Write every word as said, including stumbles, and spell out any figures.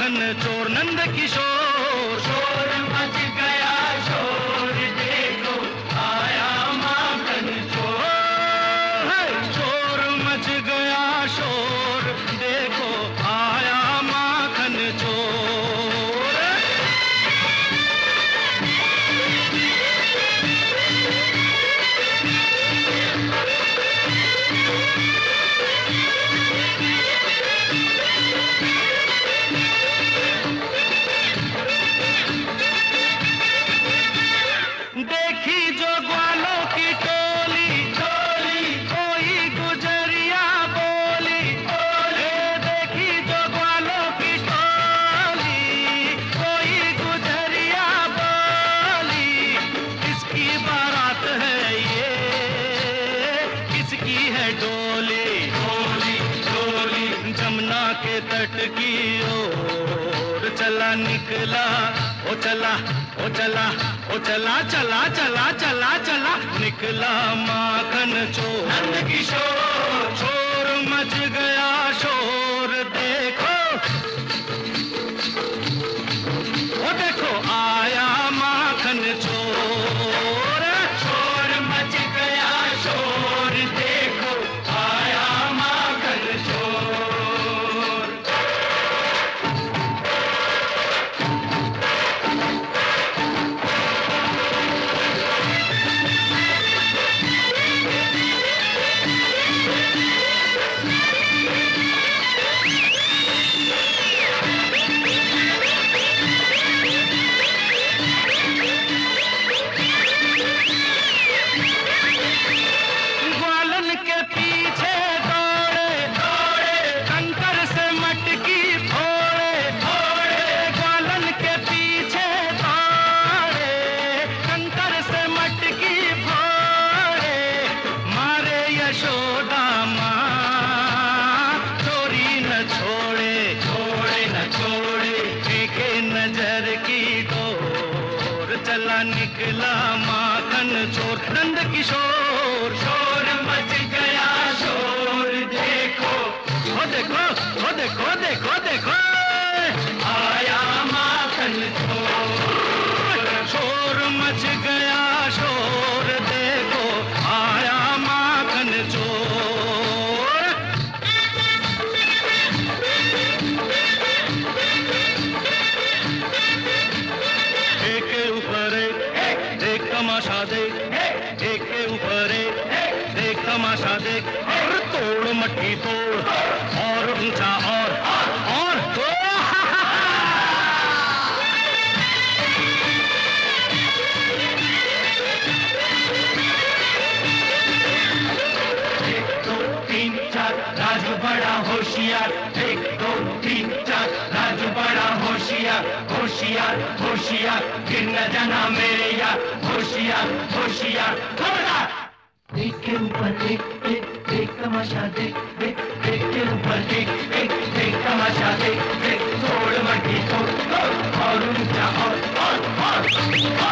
माखन चोर नंद किशोर। शोर मच गया शोर, देखो आया माखन चोर। शोर मच गया शोर, देखो आया माखन चोर। देखी जो ग्वालों की टोली, टोली कोई गुजरिया बोली, बोले देखी जो ग्वालों की टोली, कोई गुजरिया बोली। किसकी बारात है ये, किसकी है डोली, डोली डोली। जमुना के तट की ओर चला निकला, ओ चला ओ चला ओ चला चला चला चला चला निकला माखन चोर नंद किशोर। शोर मच गया शोर, देखो ओ देखो आया माखन चोर। शोर मच गया शोर, देखो आया माखन चोर। ग्वालन के पीछे दौड़े, दौड़े कंकर से मटकी फोड़े, दौड़े ग्वालन के पीछे दौड़े, कंकर से मटकी फोड़े। मारे यशोदा माँ, चोरी न छोड़े, छोड़े न छोड़े। फेंके नजर की डोर, चला निकला माखन चोर नंद किशोर। शोर मच गया शोर, देखो ओ देखो ओ देखो देखो देखो आया माखन चोर। शोर मच गया शोर, देखो आया माखन चोर। एक के ऊपर एक, देख तमाशा देख, एक के ऊपर एक, देख तमाशा देख। और तोड़ मट्टी तोड़, और ऊंचा और और तोड़। एक दो तीन चार, राजू बड़ा होशियार। एक दो तीन चार, राजू बड़ा होशियार। होशियार होशियार, गिर न जाना मेरे यार। होशियार होशियार, खबरदार। एक के ऊपर एक, एक देख तमाशा देख, देख एक के ऊपर एक, एक देख तमाशा देख, देख तोड़ मट्टी तोड़, तोड़ और ऊंचा और और और